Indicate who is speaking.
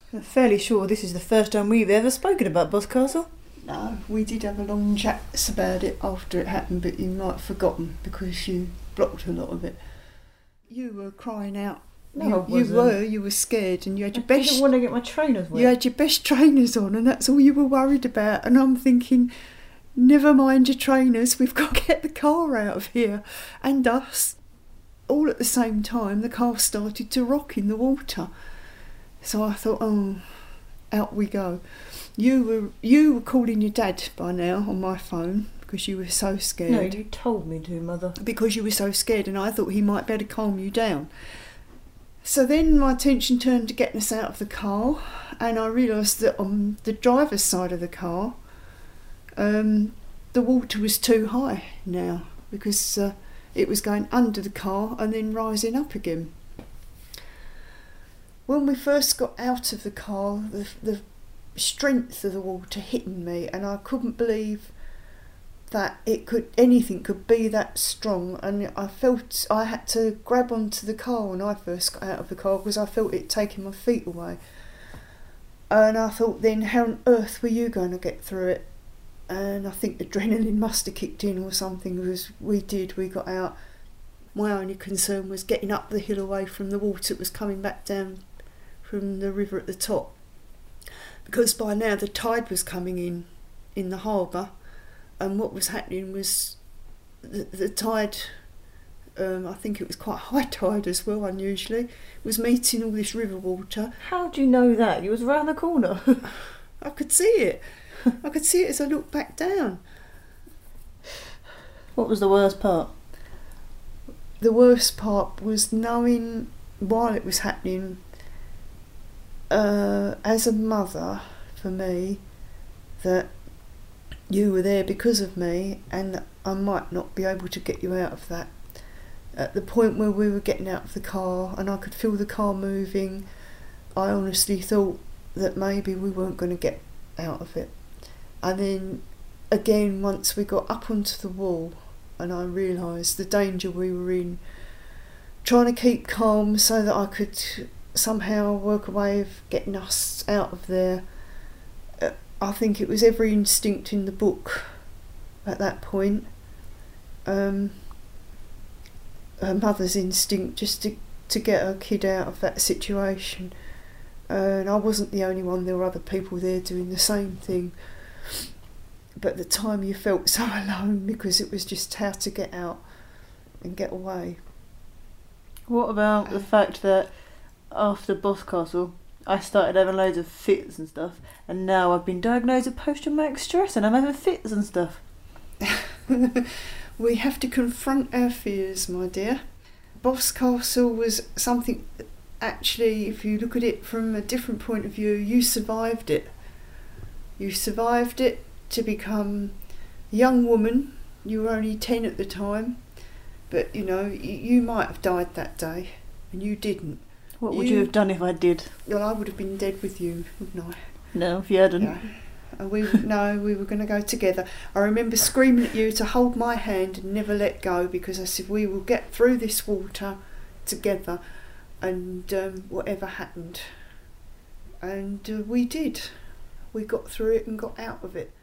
Speaker 1: I'm fairly sure this is the first time we've ever spoken about Boscastle.
Speaker 2: No, we did have a long chat about it after it happened, but you might have forgotten because you blocked a lot of it. You were crying out.
Speaker 1: No, I wasn't.
Speaker 2: You were scared, and you had your
Speaker 1: I
Speaker 2: best.
Speaker 1: didn't want to get my trainers wet.
Speaker 2: You had your best trainers on, and that's all you were worried about. And I'm thinking, never mind your trainers, we've got to get the car out of here, and us. All at the same time, the car started to rock in the water. So I thought, oh, out we go. You were calling your dad by now on my phone because you were so scared.
Speaker 1: No, you told me to, Mother.
Speaker 2: Because you were so scared, and I thought he might be able to calm you down. So then my attention turned to getting us out of the car, and I realised that on the driver's side of the car, the water was too high now because it was going under the car and then rising up again. When we first got out of the car, the strength of the water hitting me, and I couldn't believe that anything could be that strong, and I felt I had to grab onto the car when I first got out of the car because I felt it taking my feet away. And I thought, then how on earth were you going to get through it? And I think adrenaline must have kicked in or something, because we got out. My only concern was getting up the hill away from the water that was coming back down from the river at the top, because by now the tide was coming in the harbour, and what was happening was the tide, I think it was quite high tide as well, unusually, was meeting all this river water.
Speaker 1: How do you know that? You was round the corner.
Speaker 2: I could see it. I could see it as I looked back down.
Speaker 1: What was the worst part?
Speaker 2: The worst part was knowing while it was happening, as a mother, for me, that you were there because of me, and that I might not be able to get you out of that. At the point where we were getting out of the car and I could feel the car moving, I honestly thought that maybe we weren't going to get out of it. And then again, once we got up onto the wall and I realised the danger we were in, trying to keep calm so that I could somehow work a way of getting us out of there. I think it was every instinct in the book at that point. Her mother's instinct just to get her kid out of that situation. And I wasn't the only one, there were other people there doing the same thing. But at the time you felt so alone because it was just how to get out and get away.
Speaker 1: What about the fact that after Boscastle I started having loads of fits and stuff, and now I've been diagnosed with post-traumatic stress and I'm having fits and stuff?
Speaker 2: We have to confront our fears, my dear. Boscastle was something, actually, if you look at it from a different point of view, you survived it. You survived it to become a young woman. You were only 10 at the time, but you know, you might have died that day, and you didn't.
Speaker 1: What would you have done if I did?
Speaker 2: Well, I would have been dead with you, wouldn't I?
Speaker 1: No, if you hadn't.
Speaker 2: Yeah. And we were going to go together. I remember screaming at you to hold my hand and never let go, because I said we will get through this water together, and whatever happened. And we did. We got through it and got out of it.